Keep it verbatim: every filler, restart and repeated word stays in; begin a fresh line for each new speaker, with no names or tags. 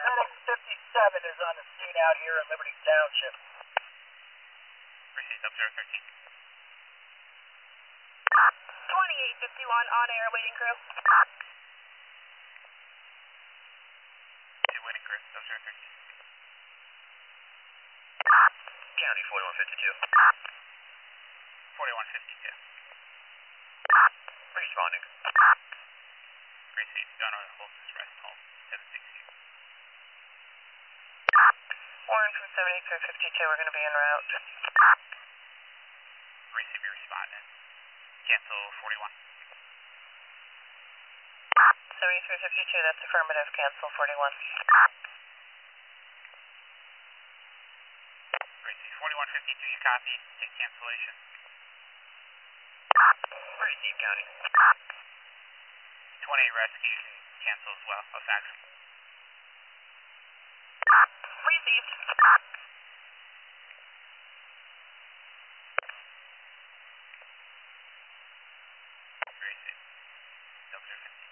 Medic fifty-seven is on the scene out here in Liberty Township.
Received, Observer thirteen.
twenty-eight fifty-one on air, waiting crew.
Two waiting crew, Observer thirteen.
County forty-one fifty-two.
forty-one fifty-two.
Responding.
Received, Gunner holds his rest hold, seven six two.
Warren from seventy-three fifty-two, we're going to be en route.
Receive your respondent. Cancel forty-one.
seventy-three fifty-two, that's affirmative, cancel forty-one.
Receive forty-one fifty-two, you copy, take cancellation.
Receive, County.
twenty-eight rescue, you can cancel as well, I'll fax them.
Received.
Received. Observer fifteen.